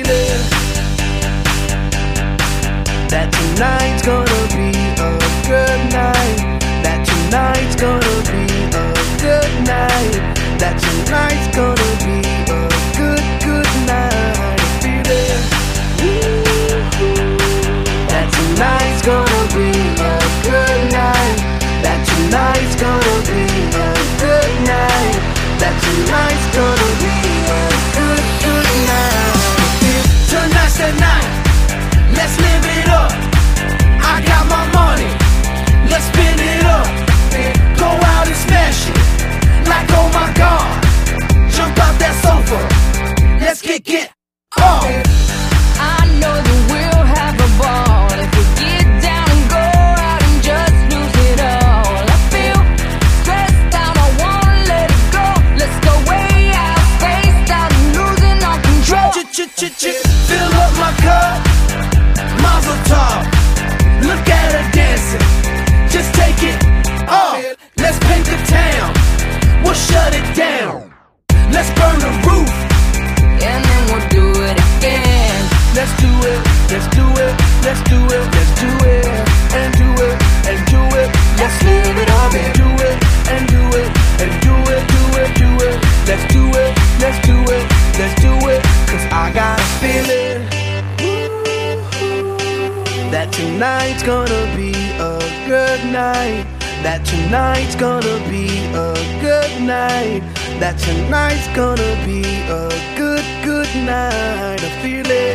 feeling that tonight's gonna be a good night. That tonight's gonna be a good night. That tonight's gonna be a good night. I'm feeling that tonight's gonna be a good night. That tonight's gonna be a good night. That tonight's gonna be a good night. Tonight's the night. Let's live it up. I got my money. Let's spin it up. Go out and smash it. Like oh my God. Jump out that sofa. Let's kick it off. I know that we'll have a ball if we get down and go out and just lose it all. I feel stressed out, I wanna let it go. Let's go way out, spaced out and losing all control. Fill up my cup, Mazel tov. Look at her dancing, just take it off. Let's paint the town, we'll shut it down. Let's burn the roof, And then we'll do it again. let's do it, let's do it, let's do it, let's do it, and do it, and do it. Let's live it up and do it, and do it, and do it, do it, do it. Let's do it, let's do it, let's do it. Cause I got a feeling that tonight's gonna be a good night. That tonight's gonna be a good night. That tonight's gonna be a good night. I'm feeling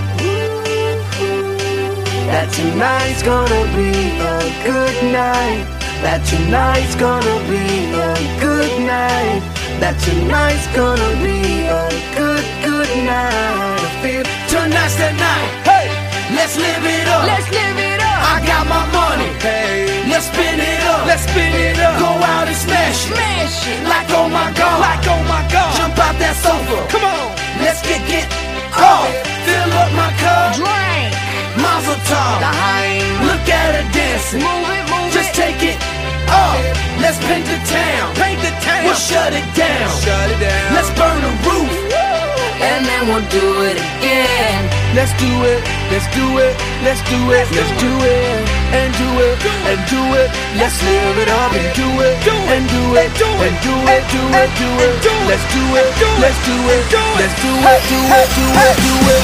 that tonight's gonna be a good night. That tonight's gonna be a good night. That tonight's gonna be a good night. I feel tonight's the night. Hey, let's live it up. Let's live it up. I got my money. Hey, let's spin it up. Let's spin it up. Go out and smash it. Smash it. Like oh my God. Like oh my God. Jump out that sofa. Come on. Let's kick it off. Fill up my cup. Drink. Mazel tov. L'chaim. Look at her dancing. Move it, move Just it. take it off. Let's paint the town. Paint the town. We'll shut it down. Shut it down. Let's burn the roof. And then we'll do it again. Let's do it, let's do it, let's do it, let's do it, and do it, and do it. Let's live it up and do it, and do it, and do it, do it, do it. Let's do it, let's do it, let's do it, do it, do it, do it.